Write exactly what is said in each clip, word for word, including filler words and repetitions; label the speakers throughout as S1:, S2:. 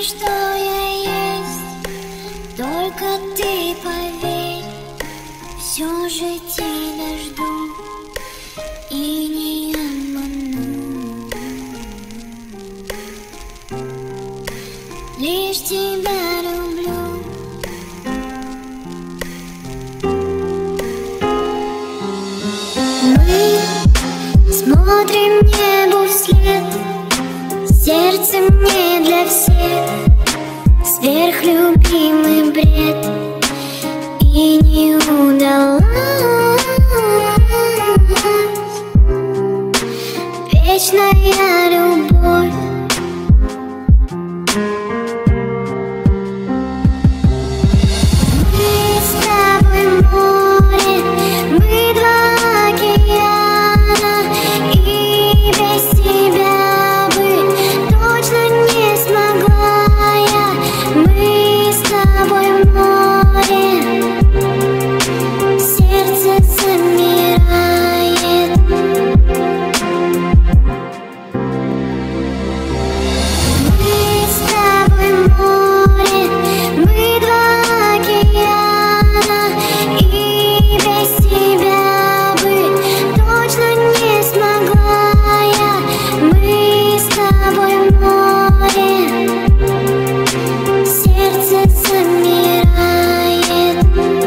S1: что я есть, только ты поверь, все же тебя жду и не обману. Лишь тебя люблю. Мы смотрим небу вслед, сердце мне для всех сверхлюбимый бред, и не удалась вечная любовь. Мы с тобой море, мы два океана, и без тебя быть точно не смогла я. Мы с тобой море, сердце замирает. Мы с тобой море, мы два океана, и без тебя быть точно не смогла я. Мы с тобой море, сердце замирает.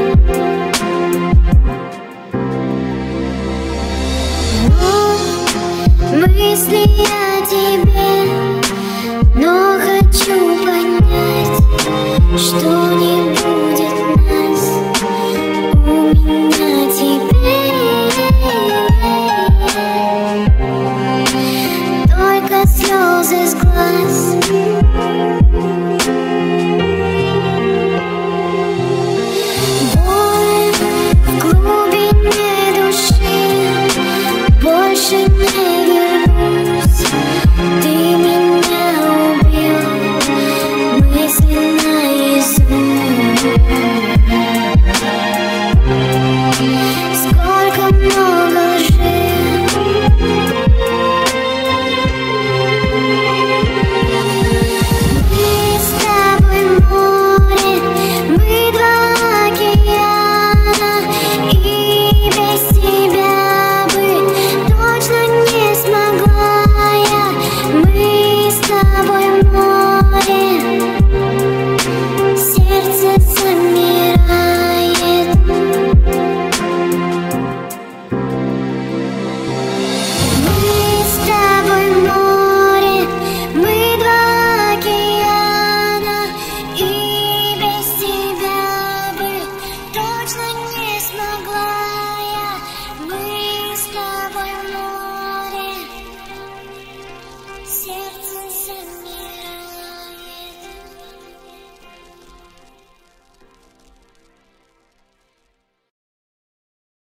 S1: Мысли о тебе, но хочу понять, что не будет нас у меня теперь. Только слезы с глаз. Боль в глубине души больше не